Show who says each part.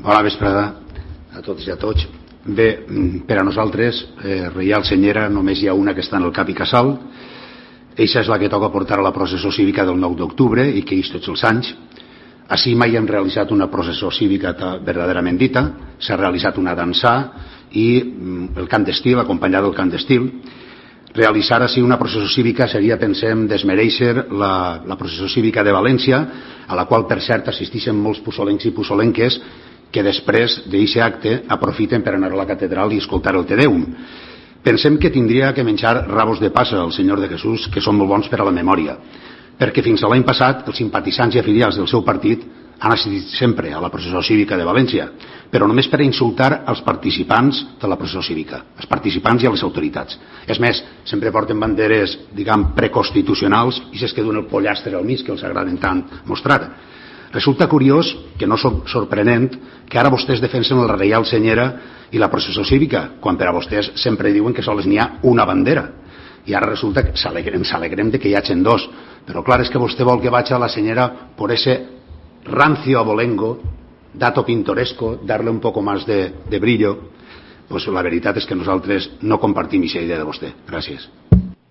Speaker 1: Bona vesprada a tots i a tots. Bé, per a nosaltres, Reial Senyera, només hi ha una que està en el cap i casal. Eixa és la que toca portar a la processó cívica del 9 d'octubre i que és tots els anys. Així mai hem realitzat una processó cívica verdaderament dita. S'ha realitzat una dansà i el cant d'estil, acompanyat del cant d'estil. Realitzar així una processó cívica seria, pensem, desmereixer la processó cívica de València, a la qual, per cert, assisteixen molts pussolencs i pussolenques que després d'aquest acte aprofiten per anar a la catedral i escoltar el Te Deum. Pensem que tindria que menjar rabos de passa al Senyor de Jesús, que són molt bons per a la memòria, perquè fins a l'any passat els simpatitzants i afiliats del seu partit han assistit sempre a la processó cívica de València, però només per insultar els participants de la processó cívica, els participants i a les autoritats. És més, sempre porten banderes, diguem, preconstitucionals i s'es que duen el pollastre al mig que els agraden tant mostrar. Resulta curiós, que no és sorprenent, que ara vostès defensen la Reial Senyera i la processó cívica, quan per a vostès sempre diuen que sols n'hi ha una bandera. I ara resulta que ens alegrem de que hi hagin dos. Però clar, és que vostè vol que vagi a la Senyera por ese rancio abolengo, dato pintoresco, darle un poco más de brillo. Pues la veritat és que nosaltres no compartim aquesta idea de vostè. Gràcies.